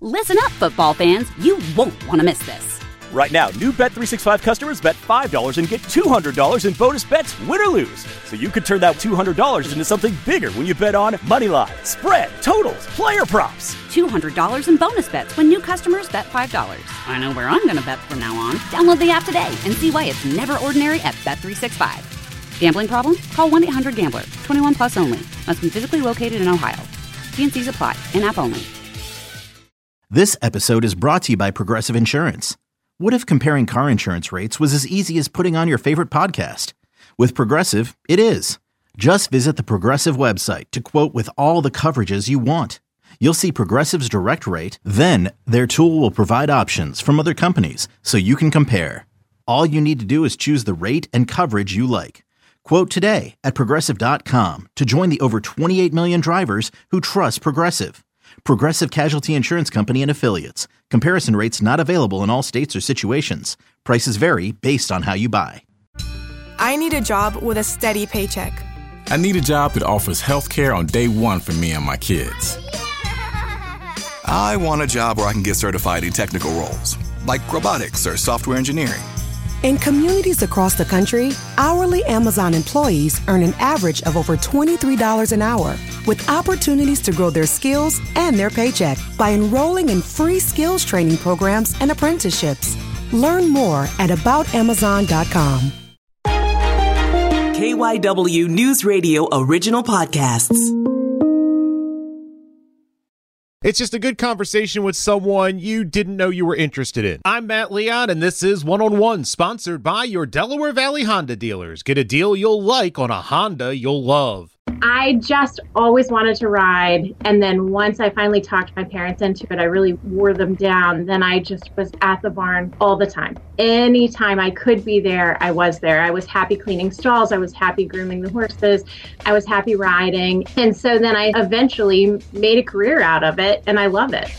Listen up, football fans. You won't want to miss this. Right now, new Bet365 customers bet $5 and get $200 in bonus bets, win or lose. So you could turn that $200 into something bigger when you bet on moneyline, spread, totals, player props. $200 in bonus bets when new customers bet $5. I know where I'm going to bet from now on. Download the app today and see why it's never ordinary at Bet365. Gambling problem? Call 1-800-GAMBLER. 21 plus only. Must be physically located in Ohio. T&Cs apply. In-app only. This episode is brought to you by Progressive Insurance. What if comparing car insurance rates was as easy as putting on your favorite podcast? With Progressive, it is. Just visit the Progressive website to quote with all the coverages you want. You'll see Progressive's direct rate, then their tool will provide options from other companies so you can compare. All you need to do is choose the rate and coverage you like. Quote today at Progressive.com to join the over 28 million drivers who trust Progressive. Progressive Casualty Insurance Company and Affiliates. Comparison rates not available in all states or situations. Prices vary based on how you buy. I need a job with a steady paycheck. I need a job that offers health care on day one for me and my kids. I want a job where I can get certified in technical roles, like robotics or software engineering. In communities across the country, hourly Amazon employees earn an average of over $23 an hour, with opportunities to grow their skills and their paycheck by enrolling in free skills training programs and apprenticeships. Learn more at aboutamazon.com. KYW News Radio original podcasts. It's just a good conversation with someone you didn't know you were interested in. I'm Matt Leon, and this is One-on-One, sponsored by your Delaware Valley Honda dealers. Get a deal you'll like on a Honda you'll love. I just always wanted to ride, and then once I finally talked my parents into it, I really wore them down. Then I just was at the barn all the time. Anytime I could be there, I was there. I was happy cleaning stalls. I was happy grooming the horses. I was happy riding. And so then I eventually made a career out of it, and I love it.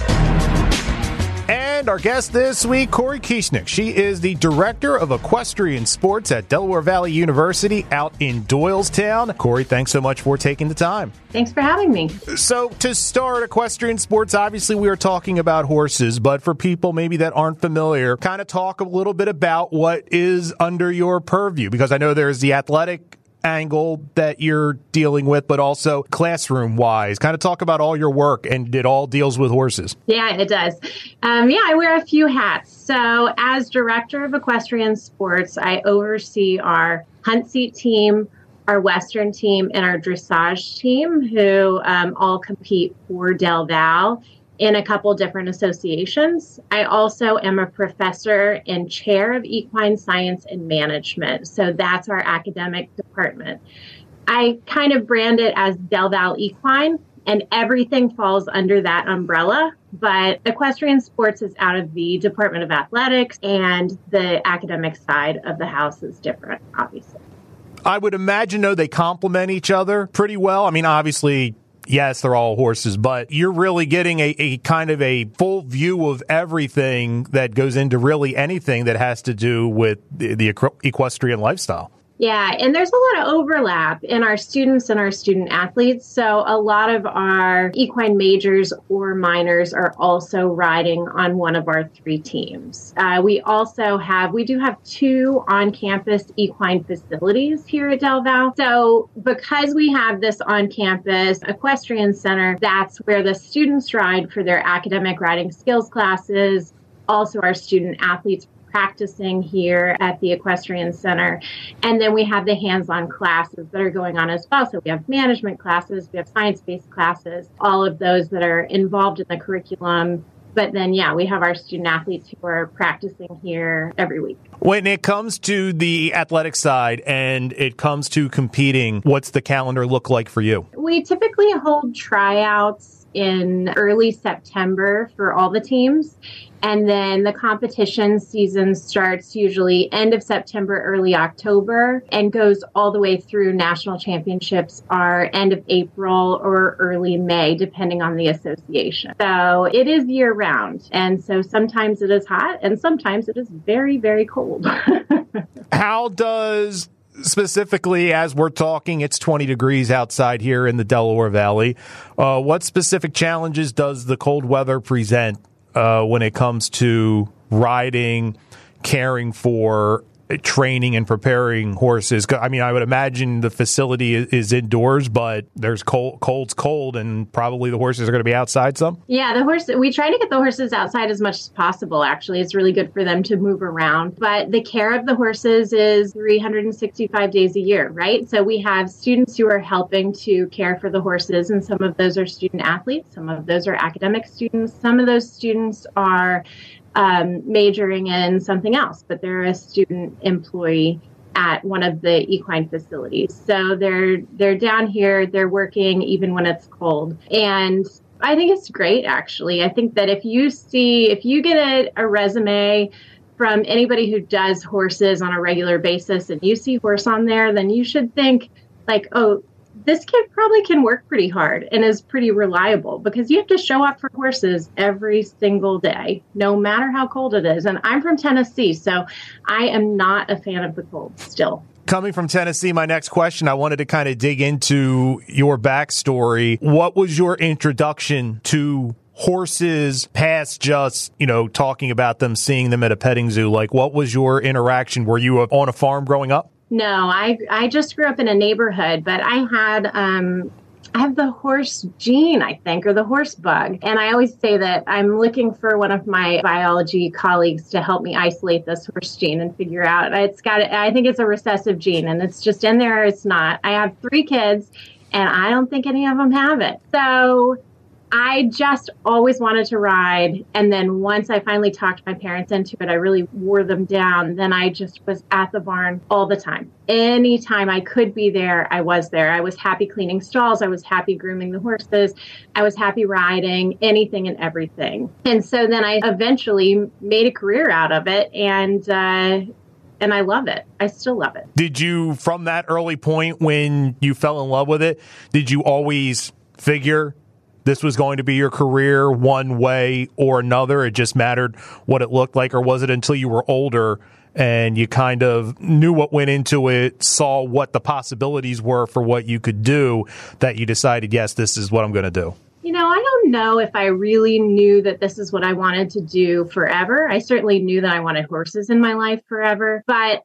And our guest this week, Corey Kieschnick. She is the Director of Equestrian Sports at Delaware Valley University out in Doylestown. Corey, thanks so much for taking the time. Thanks for having me. So to start equestrian sports, obviously we are talking about horses, but for people maybe that aren't familiar, kind of talk a little bit about what is under your purview, because I know there's the athletic angle that you're dealing with, but also classroom wise. Kind of talk about all your work, and it all deals with horses. Yeah, it does. I wear a few hats. So as Director of Equestrian Sports, I oversee our hunt seat team, our Western team, and our dressage team, who all compete for Del Val in a couple different associations. I also am a professor and chair of equine science and management. So that's our academic department. I kind of brand it as Del Val Equine, and everything falls under that umbrella. But equestrian sports is out of the Department of Athletics, and the academic side of the house is different, obviously. I would imagine, though, they complement each other pretty well. I mean, obviously, yes, they're all horses, but you're really getting a kind of a full view of everything that goes into really anything that has to do with the equestrian lifestyle. Yeah, and there's a lot of overlap in our students and our student athletes. So a lot of our equine majors or minors are also riding on one of our three teams. We do have two on-campus equine facilities here at Del Val. So because we have this on-campus equestrian center, that's where the students ride for their academic riding skills classes. Also, our student athletes practicing here at the Equestrian Center. And then we have the hands-on classes that are going on as well. So we have management classes, we have science-based classes, all of those that are involved in the curriculum. But then, we have our student athletes who are practicing here every week. When it comes to the athletic side and it comes to competing, what's the calendar look like for you? We typically hold tryouts in early September for all the teams. And then the competition season starts usually end of September, early October, and goes all the way through national championships are end of April or early May, depending on the association. So it is year round. And so sometimes it is hot and sometimes it is very, very cold. How does specifically, as we're talking, it's 20 degrees outside here in the Delaware Valley. What specific challenges does the cold weather present when it comes to riding, caring for, training and preparing horses? I mean, I would imagine the facility is indoors, but there's cold's cold, and probably the horses are going to be outside some. Yeah, we try to get the horses outside as much as possible. Actually, it's really good for them to move around. But the care of the horses is 365 days a year, right? So we have students who are helping to care for the horses, and some of those are student athletes, some of those are academic students, some of those students are majoring in something else, but they're a student employee at one of the equine facilities. So they're down here, they're working even when it's cold. And I think it's great, actually. I think that if you get a resume from anybody who does horses on a regular basis and you see horse on there, then you should think like, oh, this kid probably can work pretty hard and is pretty reliable, because you have to show up for horses every single day, no matter how cold it is. And I'm from Tennessee, so I am not a fan of the cold still. Coming from Tennessee, my next question, I wanted to kind of dig into your backstory. What was your introduction to horses past just, talking about them, seeing them at a petting zoo? Like, what was your interaction? Were you on a farm growing up? No, I just grew up in a neighborhood, but I have the horse gene, I think, or the horse bug. And I always say that I'm looking for one of my biology colleagues to help me isolate this horse gene and figure out I think it's a recessive gene, and it's just in there. It's not. I have 3 kids and I don't think any of them have it. So I just always wanted to ride. And then once I finally talked my parents into it, I really wore them down. Then I just was at the barn all the time. Anytime I could be there, I was there. I was happy cleaning stalls. I was happy grooming the horses. I was happy riding, anything and everything. And so then I eventually made a career out of it. And I love it. I still love it. Did you, from that early point when you fell in love with it, did you always figure this was going to be your career one way or another? It just mattered what it looked like? Or was it until you were older and you kind of knew what went into it, saw what the possibilities were for what you could do, that you decided, yes, this is what I'm going to do? I don't know if I really knew that this is what I wanted to do forever. I certainly knew that I wanted horses in my life forever. But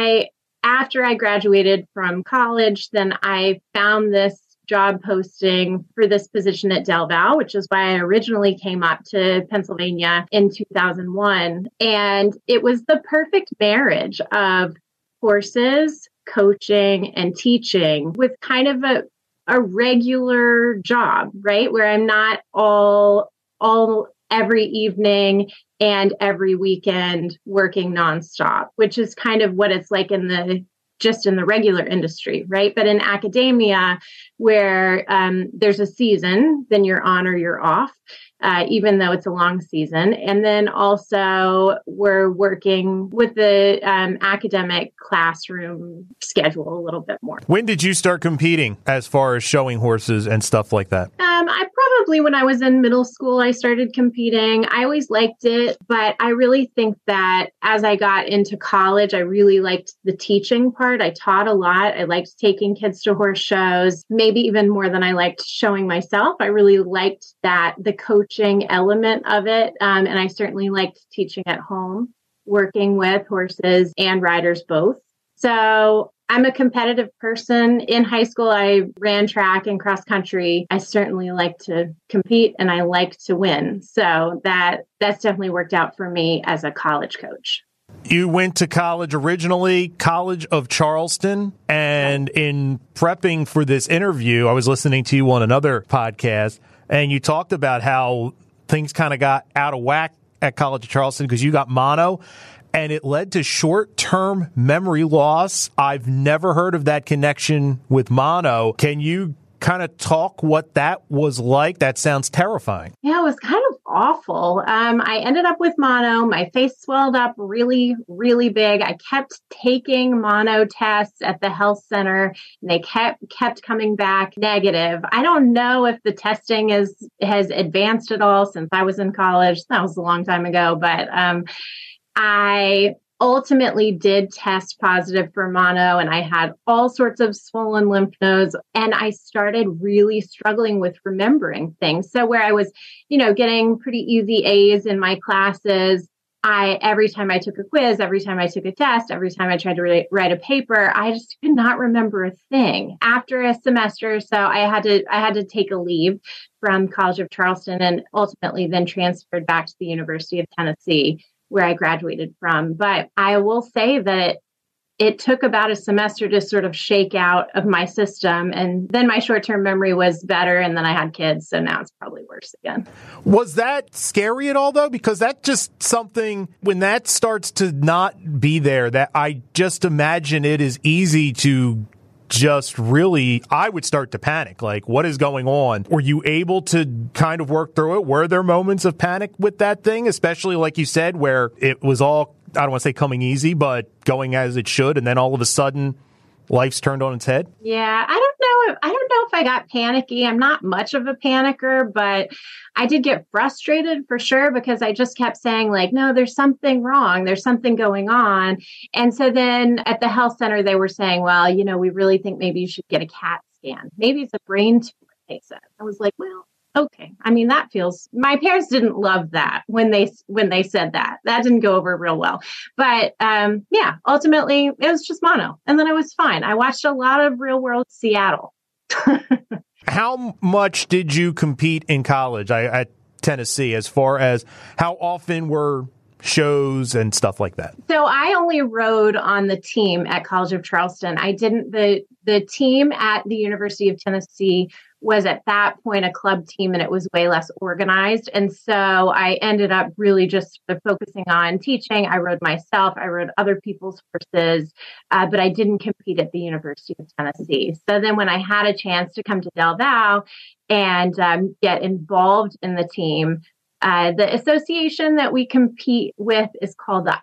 after I graduated from college, then I found this job posting for this position at Del Val, which is why I originally came up to Pennsylvania in 2001. And it was the perfect marriage of horses, coaching, and teaching with kind of a regular job, right? Where I'm not all every evening and every weekend working nonstop, which is kind of what it's like in the regular industry, right? But in academia, where there's a season, then you're on or you're off, even though it's a long season. And then also we're working with the academic classroom schedule a little bit more. When did you start competing as far as showing horses and stuff like that? When I was in middle school, I started competing. I always liked it, but I really think that as I got into college, I really liked the teaching part. I taught a lot. I liked taking kids to horse shows, maybe even more than I liked showing myself. I really liked the coaching element of it. And I certainly liked teaching at home, working with horses and riders both. So I'm a competitive person. In high school, I ran track and cross country. I certainly like to compete and I like to win. So that's definitely worked out for me as a college coach. You went to college originally, College of Charleston. And in prepping for this interview, I was listening to you on another podcast, and you talked about how things kind of got out of whack at College of Charleston because you got mono. And it led to short-term memory loss. I've never heard of that connection with mono. Can you kind of talk what that was like? That sounds terrifying. Yeah, it was kind of awful. I ended up with mono. My face swelled up really, really big. I kept taking mono tests at the health center, and they kept coming back negative. I don't know if the testing has advanced at all since I was in college. That was a long time ago, but I ultimately did test positive for mono, and I had all sorts of swollen lymph nodes, and I started really struggling with remembering things. So where I was, getting pretty easy A's in my classes, every time I took a quiz, every time I took a test, every time I tried to write a paper, I just could not remember a thing. After a semester or so, I had to take a leave from College of Charleston and ultimately then transferred back to the University of Tennessee, where I graduated from. But I will say that it took about a semester to sort of shake out of my system. And then my short-term memory was better. And then I had kids. So now it's probably worse again. Was that scary at all, though? Because that's just something, when that starts to not be there, that I just imagine it is easy to just really, I would start to panic. Like, what is going on? Were you able to kind of work through it? Were there moments of panic with that thing, especially like you said, where it was all, I don't want to say coming easy, but going as it should, and then all of a sudden life's turned on its head? Yeah, I don't know if I got panicky. I'm not much of a panicker, but I did get frustrated for sure, because I just kept saying like, no, there's something wrong. There's something going on. And so then at the health center, they were saying, well, we really think maybe you should get a CAT scan. Maybe it's a brain tumor, they said. I was like, well, okay. I mean, my parents didn't love that when they said that. That didn't go over real well. But ultimately it was just mono. And then I was fine. I watched a lot of Real World Seattle. How much did you compete in college at Tennessee, as far as how often were shows and stuff like that? So I only rode on the team at College of Charleston. I didn't, the team at the University of Tennessee was at that point a club team, and it was way less organized. And so I ended up really just focusing on teaching. I rode myself, I rode other people's horses, but I didn't compete at the University of Tennessee. So then when I had a chance to come to Del Valle and get involved in the team, the association that we compete with is called the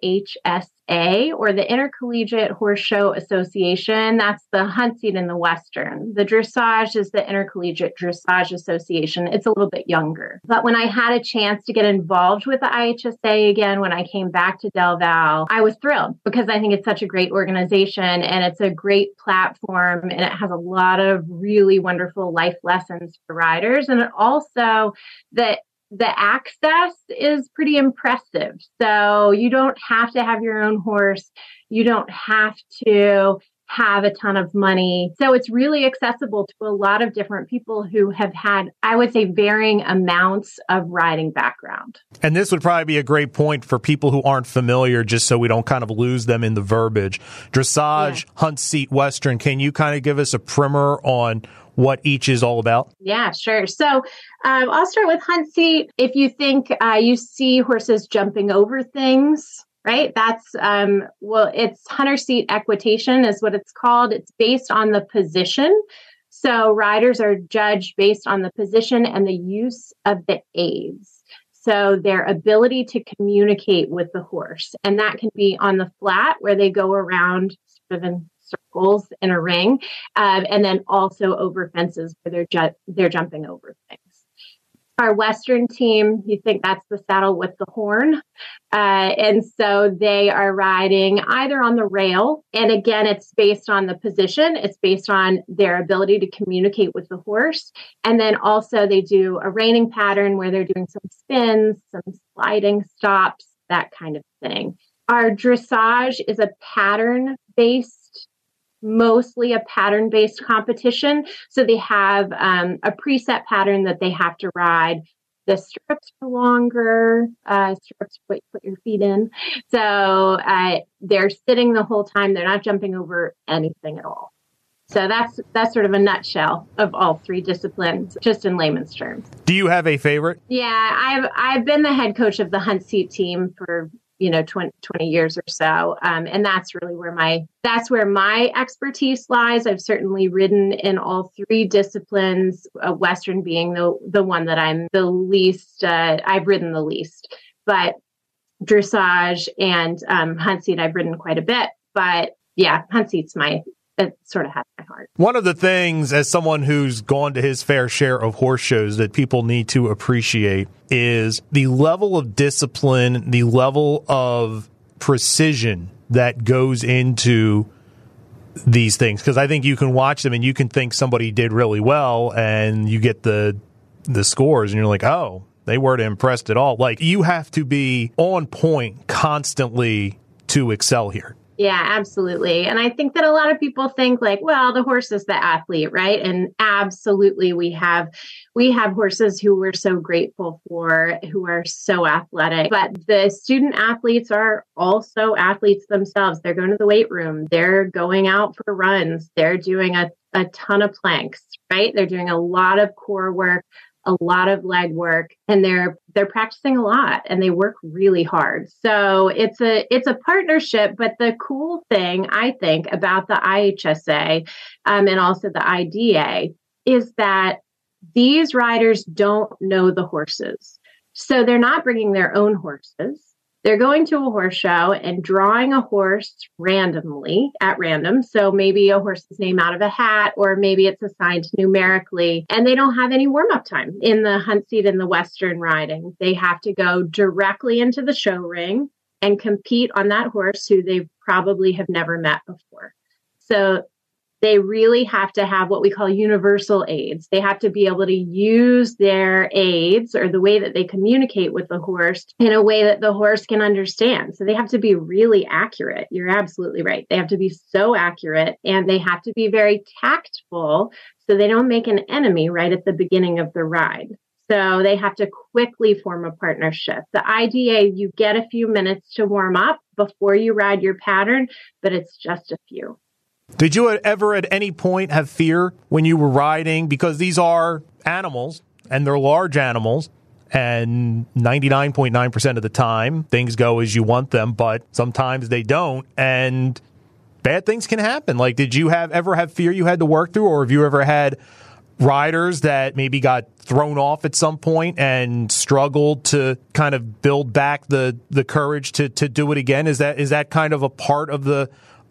IHSA, or the Intercollegiate Horse Show Association. That's the hunt seat in the Western. The dressage is the Intercollegiate Dressage Association. It's a little bit younger. But when I had a chance to get involved with the IHSA again, when I came back to Del Valle, I was thrilled, because I think it's such a great organization and it's a great platform, and it has a lot of really wonderful life lessons for riders. And it also, the access is pretty impressive. So you don't have to have your own horse. You don't have to have a ton of money. So it's really accessible to a lot of different people who have had, I would say, varying amounts of riding background. And this would probably be a great point for people who aren't familiar, just so we don't kind of lose them in the verbiage. Dressage, hunt seat, Western. Can you kind of give us a primer on what each is all about? Yeah, sure. So I'll start with hunt seat. If you think you see horses jumping over things, right? That's, it's hunter seat equitation is what it's called. It's based on the position. So riders are judged based on the position and the use of the aids. So their ability to communicate with the horse. And that can be on the flat, where they go around sort of in circles in a ring, and then also over fences where they're jumping over things. Our Western team, you think that's the saddle with the horn. And so they are riding either on the rail. And again, it's based on the position. It's based on their ability to communicate with the horse. And then also they do a reining pattern where they're doing some spins, some sliding stops, that kind of thing. Our dressage is mostly a pattern-based competition. So they have a preset pattern that they have to ride. The stirrups are longer, stirrups put your feet in. So they're sitting the whole time. They're not jumping over anything at all. So that's sort of a nutshell of all three disciplines, just in layman's terms. Do you have a favorite? Yeah, I've been the head coach of the hunt seat team for 20 years or so. And that's really where my expertise lies. I've certainly ridden in all three disciplines, Western being the one that I'm the least, I've ridden the least, but dressage and hunt seat, I've ridden quite a bit, but yeah, hunt seat's it sort of has my heart. One of the things, as someone who's gone to his fair share of horse shows, that people need to appreciate is the level of discipline, the level of precision that goes into these things? Because I think you can watch them and you can think somebody did really well, and you get the scores and you're like, oh, they weren't impressed at all. Like, you have to be on point constantly to excel here. Yeah, absolutely. And I think that a lot of people think like, well, the horse is the athlete, right? And absolutely, we have horses who we're so grateful for, who are so athletic. But the student athletes are also athletes themselves. They're going to the weight room. They're going out for runs. They're doing a ton of planks, right? They're doing a lot of core work, a lot of leg work, and they're practicing a lot, and they work really hard. So it's a partnership. But the cool thing, I think, about the IHSA and also the IDA is that these riders don't know the horses. So they're not bringing their own horses. They're going to a horse show and drawing a horse randomly at random. So maybe a horse's name out of a hat, or maybe it's assigned numerically, and they don't have any warm-up time in the hunt seat in the Western riding. They have to go directly into the show ring and compete on that horse who they probably have never met before. So they really have to have what we call universal aids. They have to be able to use their aids, or the way that they communicate with the horse, in a way that the horse can understand. So they have to be really accurate. You're absolutely right. They have to be so accurate, and they have to be very tactful so they don't make an enemy right at the beginning of the ride. So they have to quickly form a partnership. The IDA, you get a few minutes to warm up before you ride your pattern, but it's just a few. Did you ever at any point have fear when you were riding? Because these are animals, and they're large animals, and 99.9% of the time things go as you want them, but sometimes they don't, and bad things can happen. Like, did you ever have fear you had to work through, or have you ever had riders that maybe got thrown off at some point and struggled to kind of build back the courage to do it again? Is that kind of a part of the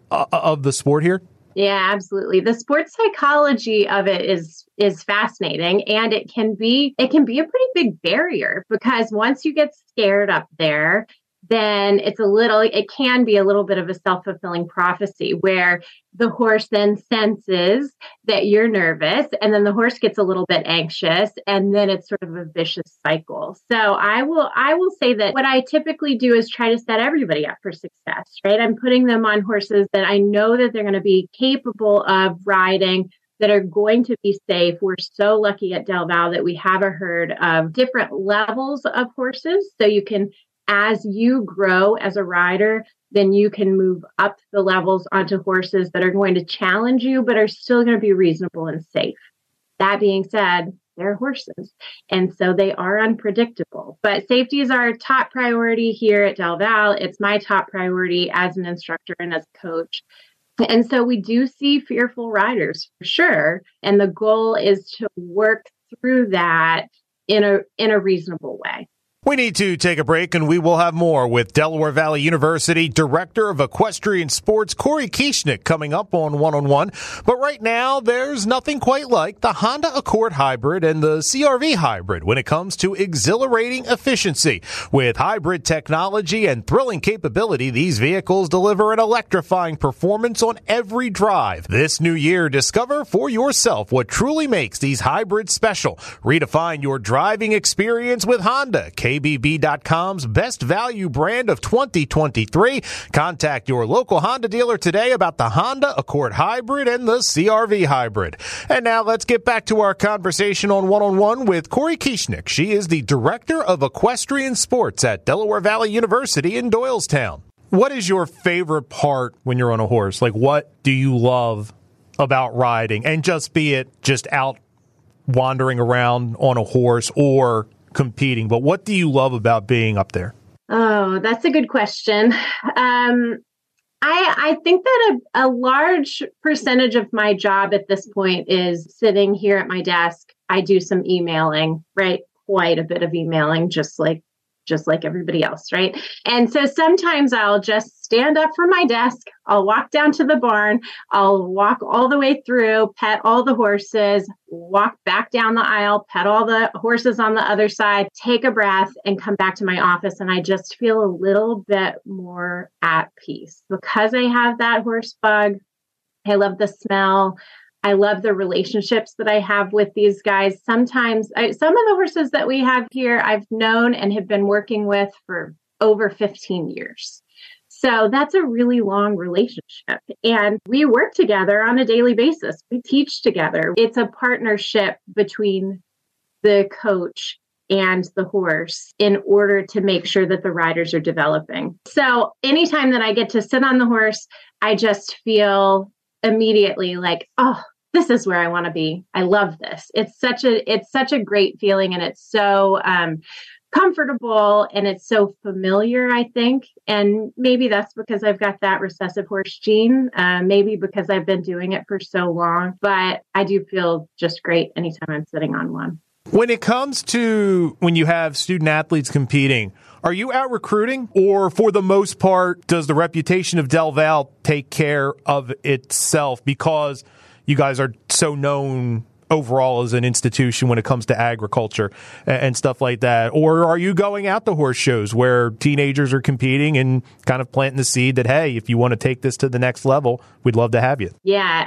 sport here? Yeah, absolutely. The sports psychology of it is fascinating, and it can be a pretty big barrier, because once you get scared up there, then it can be a little bit of a self-fulfilling prophecy, where the horse then senses that you're nervous, and then the horse gets a little bit anxious, and then it's sort of a vicious cycle. So I will say that what I typically do is try to set everybody up for success, right? I'm putting them on horses that I know that they're going to be capable of riding, that are going to be safe. We're so lucky at Del Val that we have a herd of different levels of horses. So you can, as you grow as a rider, then you can move up the levels onto horses that are going to challenge you, but are still going to be reasonable and safe. That being said, they're horses, and so they are unpredictable. But safety is our top priority here at Del Val. It's my top priority as an instructor and as a coach. And so we do see fearful riders for sure. And the goal is to work through that in a reasonable way. We need to take a break, and we will have more with Delaware Valley University Director of Equestrian Sports, Corey Kieschnick, coming up on One-on-One. But right now, there's nothing quite like the Honda Accord Hybrid and the CR-V Hybrid when it comes to exhilarating efficiency. With hybrid technology and thrilling capability, these vehicles deliver an electrifying performance on every drive. This new year, discover for yourself what truly makes these hybrids special. Redefine your driving experience with Honda. KBB.com's best value brand of 2023. Contact your local Honda dealer today about the Honda Accord Hybrid and the CR-V Hybrid. And now let's get back to our conversation on One-on-One with Corey Kieschnick. She is the Director of Equestrian Sports at Delaware Valley University in Doylestown. What is your favorite part when you're on a horse? Like, what do you love about riding? And just be it just out wandering around on a horse or competing, but what do you love about being up there? Oh, that's a good question. I think that a large percentage of my job at this point is sitting here at my desk. I do some emailing, right? Quite a bit of emailing, just like everybody else, right? And so sometimes I'll just stand up from my desk. I'll walk down to the barn. I'll walk all the way through, pet all the horses, walk back down the aisle, pet all the horses on the other side, take a breath, and come back to my office. And I just feel a little bit more at peace because I have that horse bug. I love the smell. I love the relationships that I have with these guys. Sometimes some of the horses that we have here, I've known and have been working with for over 15 years. So that's a really long relationship. And we work together on a daily basis. We teach together. It's a partnership between the coach and the horse in order to make sure that the riders are developing. So anytime that I get to sit on the horse, I just feel immediately like, oh, this is where I want to be. I love this. It's such a great feeling, and it's so comfortable, and it's so familiar, I think. And maybe that's because I've got that recessive horse gene, maybe because I've been doing it for so long, but I do feel just great anytime I'm sitting on one. When it comes to when you have student athletes competing, are you out recruiting, or for the most part, does the reputation of Del Val take care of itself because you guys are so known overall as an institution when it comes to agriculture and stuff like that? Or are you going out to horse shows where teenagers are competing and kind of planting the seed that, hey, if you want to take this to the next level, we'd love to have you?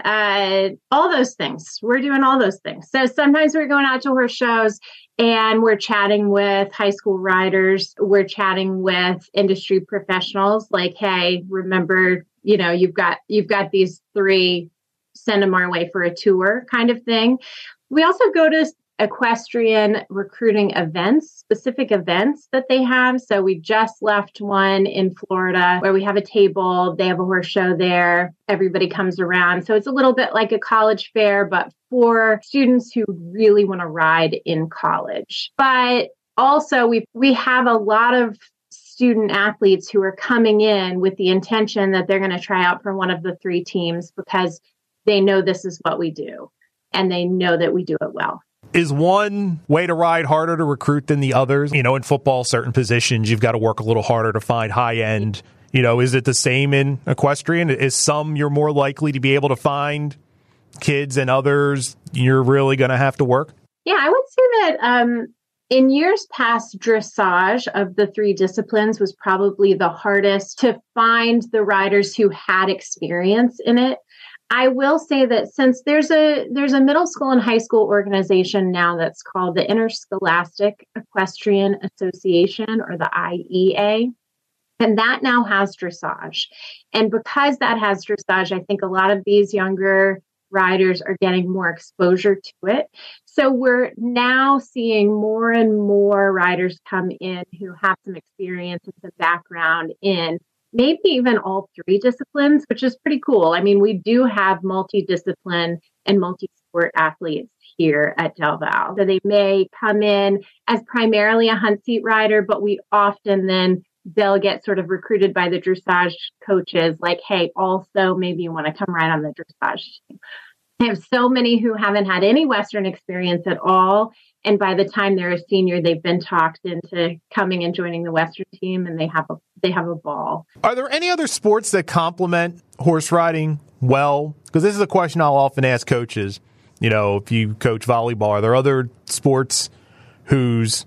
Yeah, all those things. We're doing all those things. So sometimes we're going out to horse shows and we're chatting with high school riders. We're chatting with industry professionals like, hey, remember, you've got these 3, send them our way for a tour kind of thing. We also go to equestrian recruiting events, specific events that they have. So we just left one in Florida where we have a table. They have a horse show there. Everybody comes around. So it's a little bit like a college fair, but for students who really want to ride in college. But also we have a lot of student athletes who are coming in with the intention that they're going to try out for one of the 3 teams because they know this is what we do, and they know that we do it well. Is one way to ride harder to recruit than the others? In football, certain positions, you've got to work a little harder to find high end. Is it the same in equestrian? Is some you're more likely to be able to find kids and others you're really going to have to work? Yeah, I would say that in years past, dressage of the 3 disciplines was probably the hardest to find the riders who had experience in it. I will say that since there's a middle school and high school organization now that's called the Interscholastic Equestrian Association, or the IEA, and that now has dressage. And because that has dressage, I think a lot of these younger riders are getting more exposure to it. So we're now seeing more and more riders come in who have some experience and some background in maybe even all 3 disciplines, which is pretty cool. I mean, we do have multidiscipline and multi-sport athletes here at Del Val. So they may come in as primarily a hunt seat rider, but we often then they'll get sort of recruited by the dressage coaches like, hey, also maybe you want to come ride on the dressage team. I have so many who haven't had any Western experience at all. And by the time they're a senior, they've been talked into coming and joining the Western team, and they have a ball. Are there any other sports that complement horse riding well? Because this is a question I'll often ask coaches. If you coach volleyball, are there other sports whose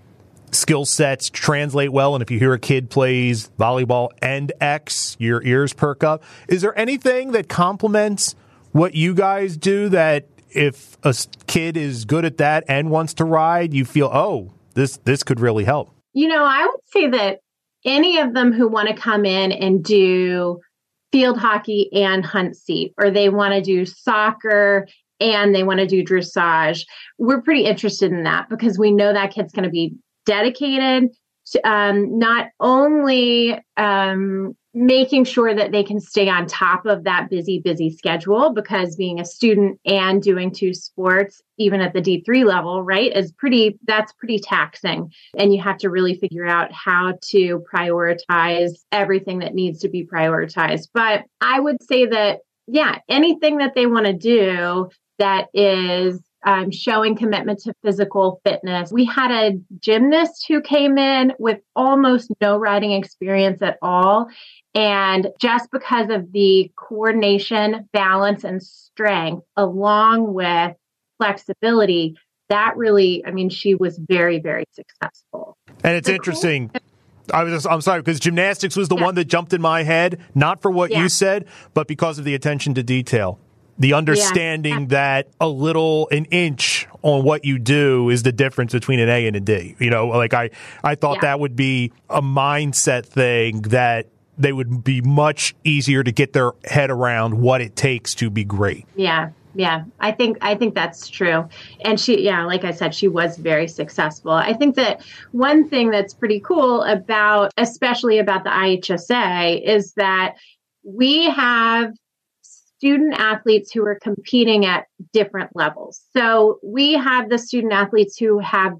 skill sets translate well? And if you hear a kid plays volleyball and X, your ears perk up. Is there anything that complements what you guys do that if a kid is good at that and wants to ride, you feel, oh, this could really help? I would say that any of them who want to come in and do field hockey and hunt seat, or they want to do soccer and they want to do dressage, we're pretty interested in that because we know that kid's going to be dedicated to not only making sure that they can stay on top of that busy schedule, because being a student and doing 2 sports, even at the D3 level, right, that's pretty taxing. And you have to really figure out how to prioritize everything that needs to be prioritized. But I would say that, yeah, anything that they want to do that is showing commitment to physical fitness. We had a gymnast who came in with almost no riding experience at all. And just because of the coordination, balance, and strength, along with flexibility, that really, she was very, very successful. And it's interesting. I'm sorry, because gymnastics was the one that jumped in my head, not for what you said, but because of the attention to detail. The understanding that an inch on what you do is the difference between an A and a D. I thought that would be a mindset thing that they would be much easier to get their head around what it takes to be great. Yeah. I think that's true. And she, like I said, she was very successful. I think that one thing that's pretty cool especially about the IHSA, is that we have student athletes who are competing at different levels. So we have the student athletes who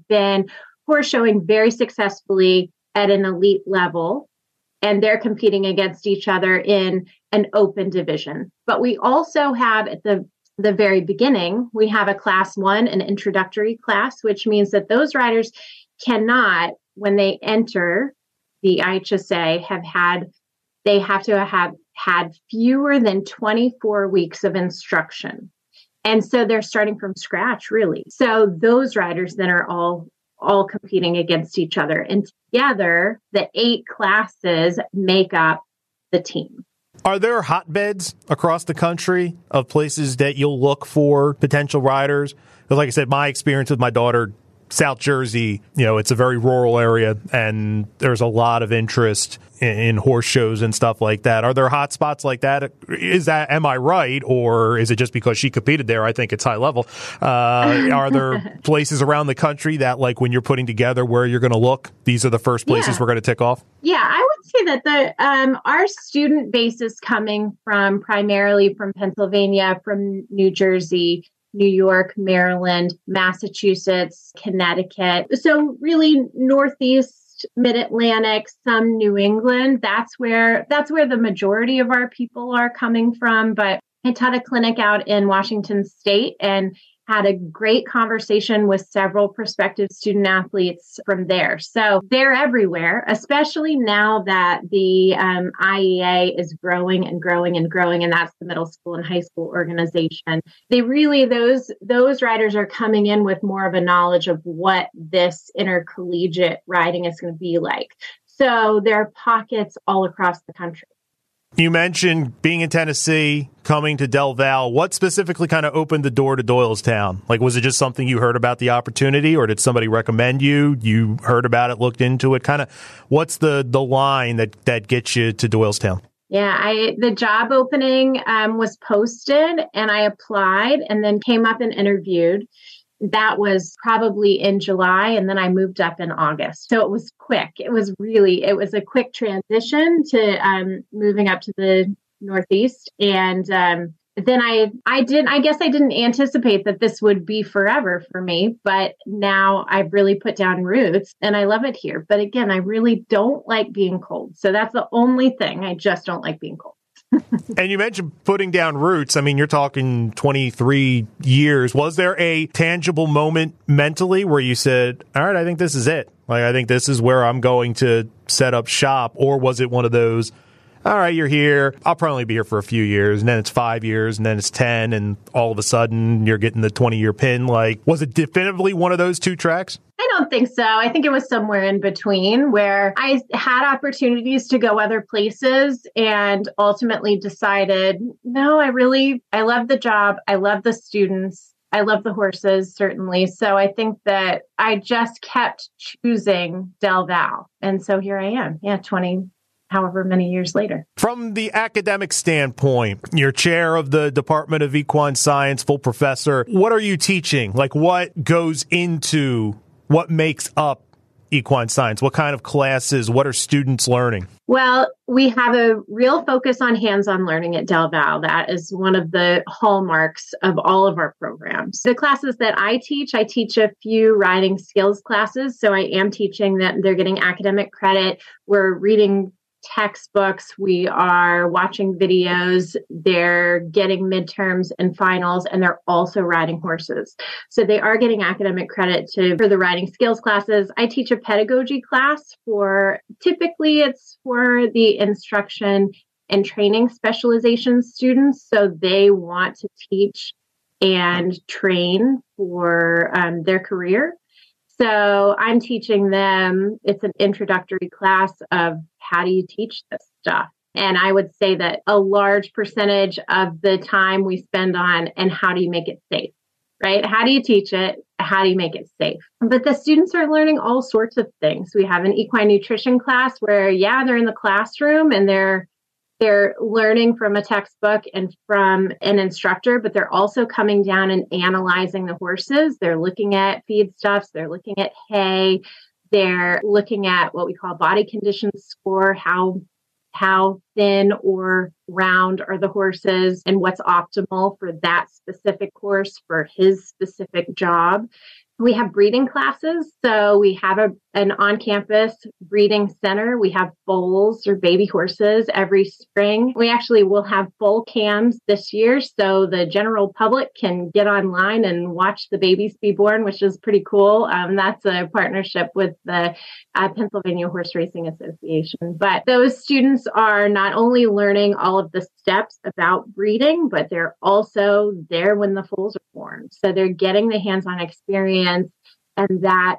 are showing very successfully at an elite level, and they're competing against each other in an open division. But we also have at the very beginning, we have a class 1, an introductory class, which means that those riders cannot, when they enter the IHSA, they have to have had fewer than 24 weeks of instruction. And so they're starting from scratch, really. So those riders then are all competing against each other. And together, the 8 classes make up the team. Are there hotbeds across the country of places that you'll look for potential riders? Because like I said, my experience with my daughter, South Jersey, it's a very rural area, and there's a lot of interest in horse shows and stuff like that. Are there hot spots like that? Am I right? Or is it just because she competed there? I think it's high level. Are there places around the country that, like, when you're putting together where you're going to look, these are the first places we're going to tick off? Yeah, I would say that our student base is coming primarily from Pennsylvania, from New Jersey, New York, Maryland, Massachusetts, Connecticut. So really Northeast, Mid-Atlantic, some New England. That's where the majority of our people are coming from. But I taught a clinic out in Washington State and had a great conversation with several prospective student athletes from there. So they're everywhere, especially now that the IEA is growing and growing and growing, and that's the middle school and high school organization. They really, those riders are coming in with more of a knowledge of what this intercollegiate riding is going to be like. So there are pockets all across the country. You mentioned being in Tennessee, coming to Del Val. What specifically kind of opened the door to Doylestown? Like, was it just something you heard about the opportunity, or did somebody recommend you? You heard about it, looked into it. Kind of, what's the line that gets you to Doylestown? Yeah, the job opening was posted, and I applied, and then came up and interviewed. That was probably in July, and then I moved up in August. So it was quick. It was a quick transition to moving up to the Northeast. And then I didn't anticipate that this would be forever for me, but now I've really put down roots and I love it here. But again, I really don't like being cold. So that's the only thing. I just don't like being cold. And you mentioned putting down roots. I mean, you're talking 23 years. Was there a tangible moment mentally where you said, all right, I think this is it? Like, I think this is where I'm going to set up shop. Or was it one of those, all right, you're here, I'll probably be here for a few years, and then it's 5 years, and then it's 10, and all of a sudden you're getting the 20-year pin? Like, was it definitively one of those two tracks? I don't think so. I think it was somewhere in between, where I had opportunities to go other places and ultimately decided, no, I love the job. I love the students. I love the horses, certainly. So I think that I just kept choosing Del Val. And so here I am. Yeah, 20 however many years later. From the academic standpoint, you're chair of the Department of Equine Science, full professor. What are you teaching? Like, what goes into what makes up equine science? What kind of classes? What are students learning? Well, we have a real focus on hands-on learning at Del Val. That is one of the hallmarks of all of our programs. The classes that I teach a few riding skills classes. So I am teaching that they're getting academic credit. We're reading textbooks, we are watching videos, they're getting midterms and finals, and they're also riding horses. So they are getting academic credit for the riding skills classes. I teach a pedagogy class typically it's for the instruction and training specialization students. So they want to teach and train for their career. So I'm teaching them, it's an introductory class of how do you teach this stuff? And I would say that a large percentage of the time we spend on, and how do you make it safe, right? How do you teach it? How do you make it safe? But the students are learning all sorts of things. We have an equine nutrition class where, they're in the classroom and they're learning from a textbook and from an instructor, but they're also coming down and analyzing the horses. They're looking at feedstuffs. They're looking at hay. They're looking at what we call body condition score, how thin or round are the horses and what's optimal for that specific horse for his specific job. We have breeding classes. So we have an on-campus breeding center. We have foals or baby horses every spring. We actually will have foal cams this year. So the general public can get online and watch the babies be born, which is pretty cool. That's a partnership with the Pennsylvania Horse Racing Association. But those students are not only learning all of the steps about breeding, but they're also there when the foals are born. So they're getting the hands-on experience. And that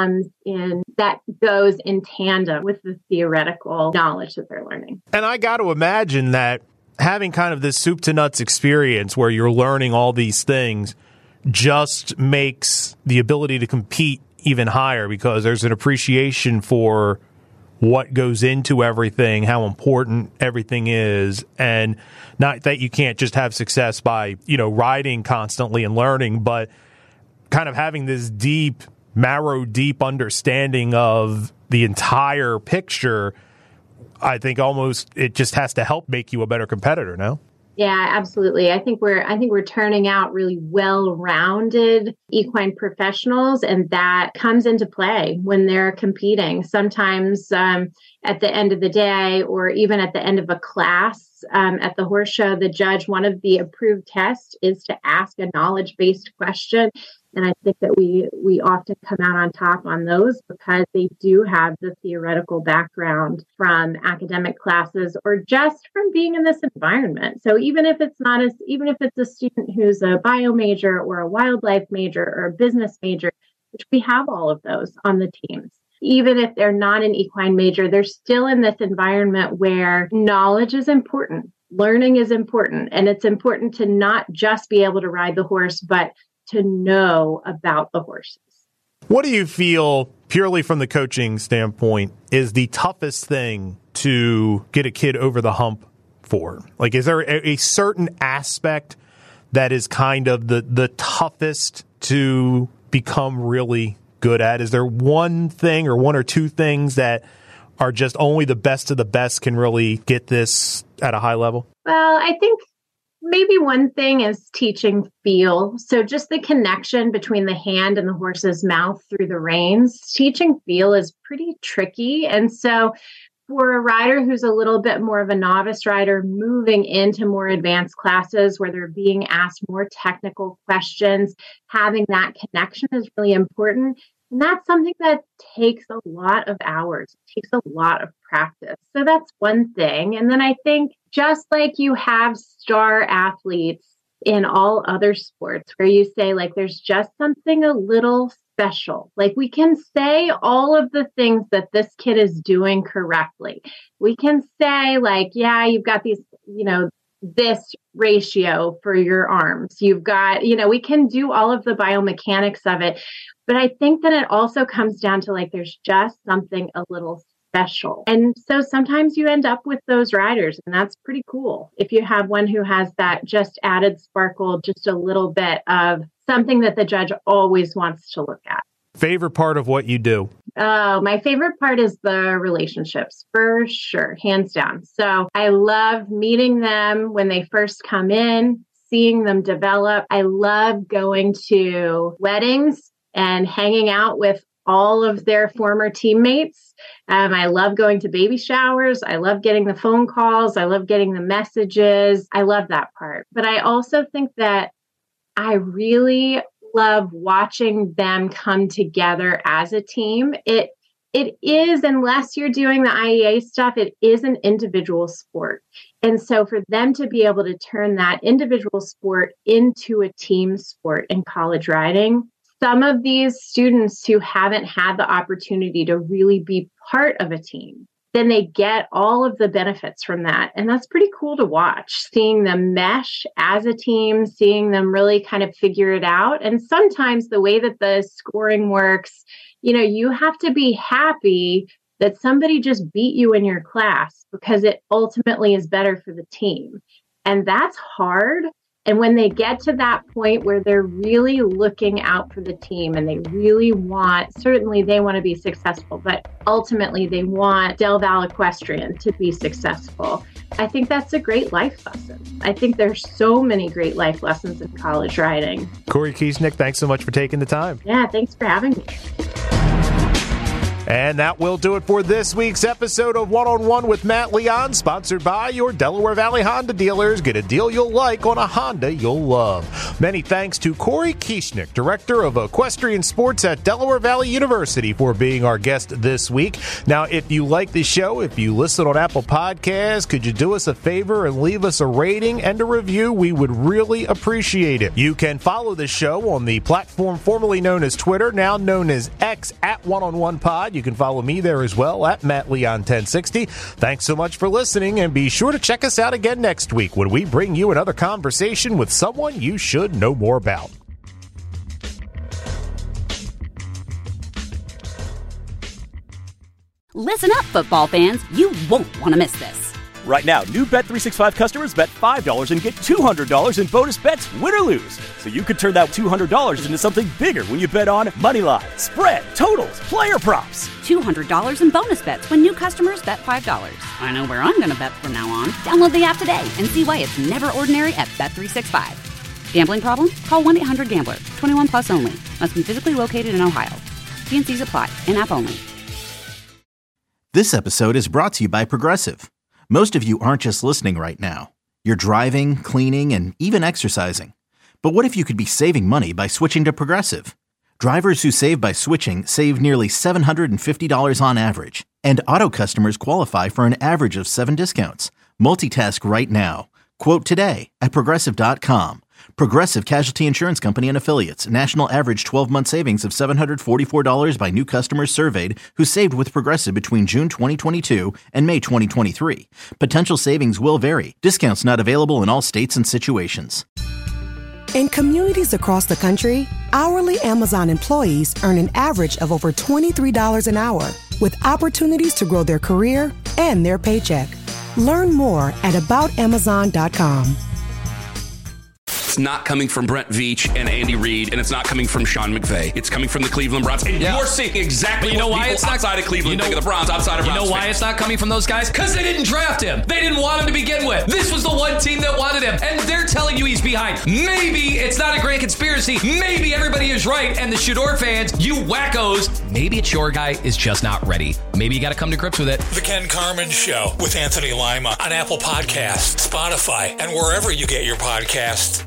goes in tandem with the theoretical knowledge that they're learning. And I got to imagine that having kind of this soup to nuts experience where you're learning all these things just makes the ability to compete even higher, because there's an appreciation for what goes into everything, how important everything is, and not that you can't just have success by, riding constantly and learning, but kind of having this deep understanding of the entire picture. I think almost it just has to help make you a better competitor, no? Yeah, absolutely. I think we're turning out really well-rounded equine professionals, and that comes into play when they're competing. Sometimes at the end of the day, or even at the end of a class at the horse show, the judge, one of the approved tests is to ask a knowledge-based question. And I think that we often come out on top on those because they do have the theoretical background from academic classes or just from being in this environment. So even if it's a student who's a bio major or a wildlife major or a business major, which we have all of those on the teams, even if they're not an equine major, they're still in this environment where knowledge is important. Learning is important. And it's important to not just be able to ride the horse, but to know about the horses. What do you feel, purely from the coaching standpoint, is the toughest thing to get a kid over the hump for? Like, is there a certain aspect that is kind of the toughest to become really good at? Is there one thing or one or two things that are just only the best of the best can really get this at a high level? Well, I think maybe one thing is teaching feel. So just the connection between the hand and the horse's mouth through the reins. Teaching feel is pretty tricky. And so for a rider who's a little bit more of a novice rider moving into more advanced classes where they're being asked more technical questions, having that connection is really important. And that's something that takes a lot of hours, it takes a lot of practice. So that's one thing. And then I think just like you have star athletes in all other sports where you say, like, there's just something a little special. Like, we can say all of the things that this kid is doing correctly. We can say, like, yeah, you've got these, this ratio for your arms. You've got, we can do all of the biomechanics of it. But I think that it also comes down to, like, there's just something a little special. And so sometimes you end up with those riders, and that's pretty cool. If you have one who has that just added sparkle, just a little bit of something that the judge always wants to look at. Favorite part of what you do? Oh, my favorite part is the relationships, for sure, hands down. So I love meeting them when they first come in, seeing them develop. I love going to weddings and hanging out with all of their former teammates. I love going to baby showers. I love getting the phone calls. I love getting the messages. I love that part. But I also think that I really love watching them come together as a team. It is, unless you're doing the IEA stuff, it is an individual sport. And so for them to be able to turn that individual sport into a team sport in college riding, some of these students who haven't had the opportunity to really be part of a team, then they get all of the benefits from that. And that's pretty cool to watch, seeing them mesh as a team, seeing them really kind of figure it out. And sometimes the way that the scoring works, you have to be happy that somebody just beat you in your class because it ultimately is better for the team. And that's hard. And when they get to that point where they're really looking out for the team and they really certainly they want to be successful, but ultimately they want Del Val Equestrian to be successful. I think that's a great life lesson. I think there's so many great life lessons in college riding. Corey Kieschnick, thanks so much for taking the time. Yeah, thanks for having me. And that will do it for this week's episode of One-on-One with Matt Leon, sponsored by your Delaware Valley Honda dealers. Get a deal you'll like on a Honda you'll love. Many thanks to Corey Kieschnick, Director of Equestrian Sports at Delaware Valley University, for being our guest this week. Now, if you like the show, if you listen on Apple Podcasts, could you do us a favor and leave us a rating and a review? We would really appreciate it. You can follow the show on the platform formerly known as Twitter, now known as X, at One-on-One Pod. You can follow me there as well, at MattLeon1060. Thanks so much for listening, and be sure to check us out again next week when we bring you another conversation with someone you should know more about. Listen up, football fans. You won't want to miss this. Right now, new Bet365 customers bet $5 and get $200 in bonus bets, win or lose. So you could turn that $200 into something bigger when you bet on money line, spread, totals, player props. $200 in bonus bets when new customers bet $5. I know where I'm going to bet from now on. Download the app today and see why it's never ordinary at Bet365. Gambling problem? Call 1-800-GAMBLER. 21 plus only. Must be physically located in Ohio. T&Cs apply. In-app only. This episode is brought to you by Progressive. Most of you aren't just listening right now. You're driving, cleaning, and even exercising. But what if you could be saving money by switching to Progressive? Drivers who save by switching save nearly $750 on average. And auto customers qualify for an average of 7 discounts. Multitask right now. Quote today at Progressive.com. Progressive Casualty Insurance Company and Affiliates. National average 12-month savings of $744 by new customers surveyed who saved with Progressive between June 2022 and May 2023. Potential savings will vary. Discounts not available in all states and situations. In communities across the country, hourly Amazon employees earn an average of over $23 an hour, with opportunities to grow their career and their paycheck. Learn more at aboutamazon.com. It's not coming from Brent Veach and Andy Reid, and it's not coming from Sean McVay. It's coming from the Cleveland Browns. And you're seeing exactly what people outside of Cleveland think of the Browns, outside of Browns. You know why it's not coming from those guys? Because they didn't draft him. They didn't want him to begin with. This was the one team that wanted him, and they're telling you he's behind. Maybe it's not a grand conspiracy. Maybe everybody is right, and the Shador fans, you wackos, maybe it's your guy is just not ready. Maybe you got to come to grips with it. The Ken Carman Show with Anthony Lima on Apple Podcasts, Spotify, and wherever you get your podcasts.